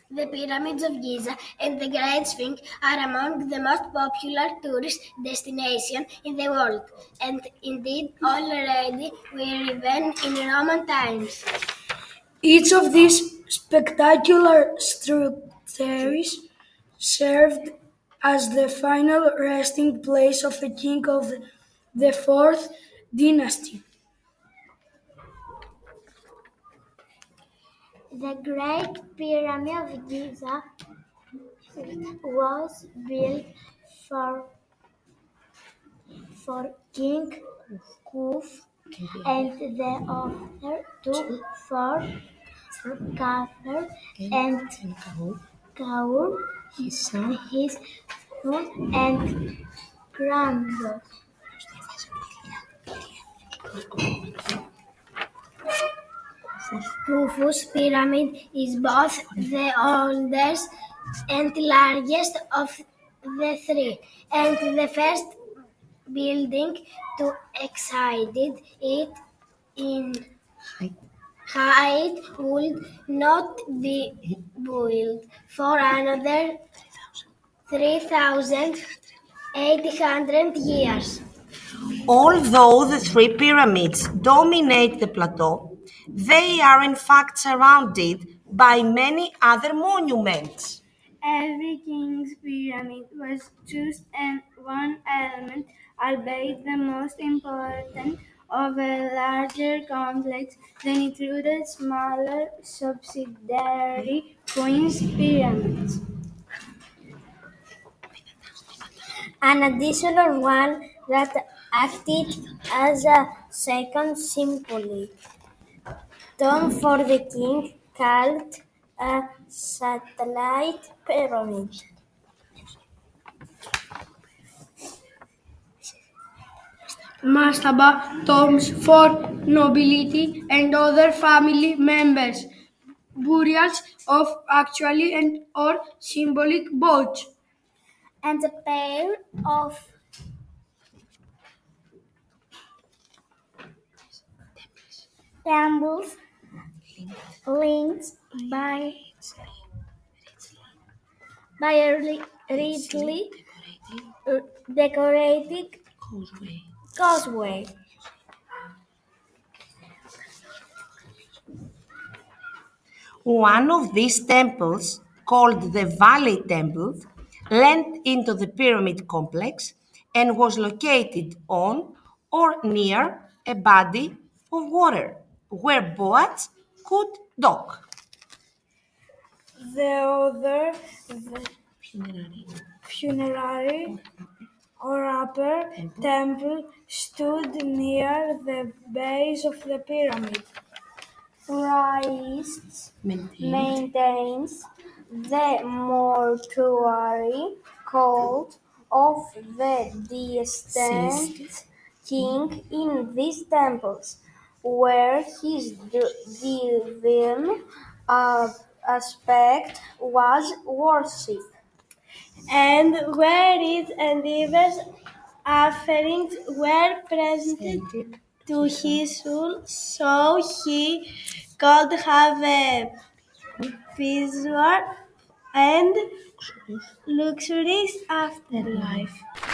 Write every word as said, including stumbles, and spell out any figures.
The pyramids of Giza and the Great Sphinx are among the most popular tourist destinations in the world, and indeed already were even in Roman times. Each of these spectacular structures served as the final resting place of a king of the fourth dynasty. The Great Pyramid of Giza was built for, for King Khufu and the other two for Khafre and Kaur, his son, his son and grandson. Khufu's pyramid is both the oldest and largest of the three, and the first building to exceed it in height would not be built for another three thousand eight hundred years. Although the three pyramids dominate the plateau, they are in fact surrounded by many other monuments. Every king's pyramid was just an one element, albeit the most important, of a larger complex that included smaller subsidiary queen's pyramids. An additional one that acted as a second symbolic tomb for the king, called a satellite pyramid. Mastaba tombs for nobility and other family members, burials of actual and or symbolic both. And a pair of temples linked by, by a richly decorated causeway. One of these temples, called the Valley Temple, led into the pyramid complex and was located on or near a body of water where boats could dock. The other, the funerary or upper temple, stood near the base of the pyramid. Priests maintains the mortuary cult of the deceased king in these temples, where his divine uh, aspect was worshipped, and where its endeavors offerings were presented to his soul, so he could have a peaceful and luxurious afterlife.